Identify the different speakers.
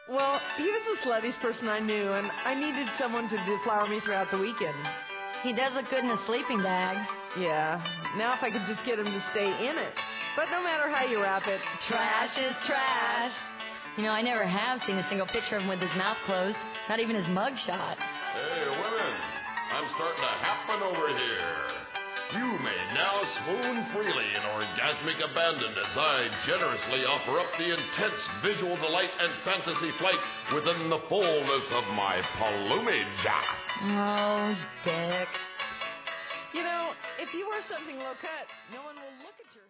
Speaker 1: Well, he was the sluttiest person I knew, and I needed someone to deflower me throughout the weekend.
Speaker 2: He does look good in a sleeping bag.
Speaker 1: Yeah, now if I could just get him to stay in it. But no matter how you wrap it,
Speaker 2: trash is trash. You know, I never have seen a single picture of him with his mouth closed, not even his mug shot.
Speaker 3: Hey, women, I'm starting to happen over here. You may now swoon freely in orgasmic abandon as I generously offer up the intense visual delight and fantasy flight within the fullness of my plumage.
Speaker 2: Oh, Dick.
Speaker 1: You know, if you wear something low cut, no one will look at your